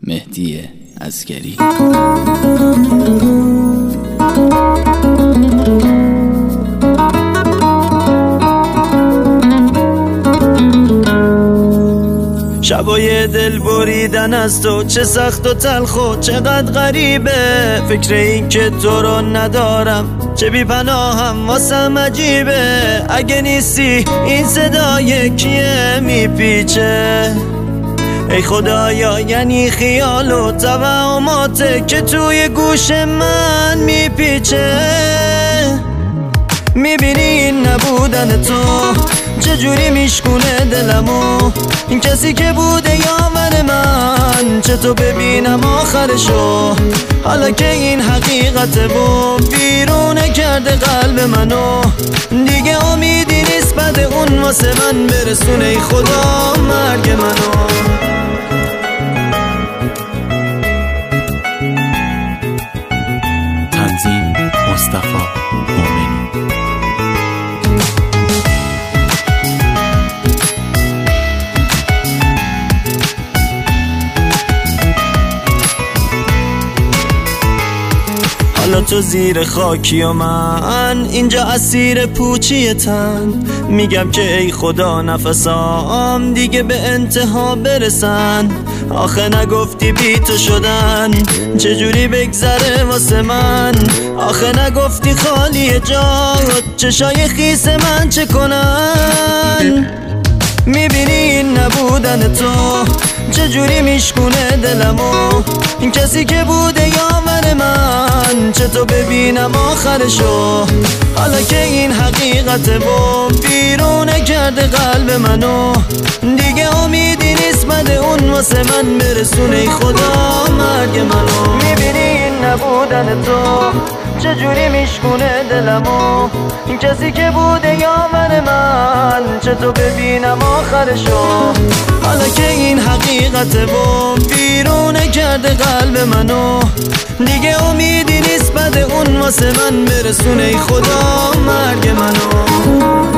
مهدی عسگری. شبای دل بریدن از تو چه سخت و تلخ و چقدر غریبه، فکر این که تو رو ندارم چه بی پناهم واسم عجیبه. اگه نیستی این صدای کیه میپیچه؟ ای خدایا یعنی خیال و توهماته که توی گوش من میپیچه. میبینی این نبودن تو چجوری میشکونه دلمو، این کسی که بوده یاور من چطور ببینم آخرشو، حالا که این حقیقت با بیرونه کرده قلب منو. دیگه امیدی نیست بعد اون واسه من برسونه ای خدا مرگ منو. تنظیم مصطفی مومنی. حالا تو زیر خاکی و من اینجا اسیر پوچی تن، میگم که ای خدا نفسام دیگه به انتها برسن. آخه نگفتی بی تو شدن چجوری بگذره واسه من، آخه نگفتی خالی جات چشای خیس من چه کنن. میبینی این نبودن تو چجوری میشکونه دلمو، این کسی که بوده یاور من چطور ببینم آخرشو، حالا که این حقیقت با بیرونه کرده قلب منو. دیگه امیدی نیست بعد اون واسه من برسونه ای خدا مرگ منو. میبینی این نبودن تو چجوری میشکونه دلمو، این کسی که بوده یاور من چطور ببینم آخرشو، حالا که این حقیقت با بیرونه کرده قلب منو. دیگه امیدی نیست بعد اون واسه من برسونه ای خدا مرگ منو.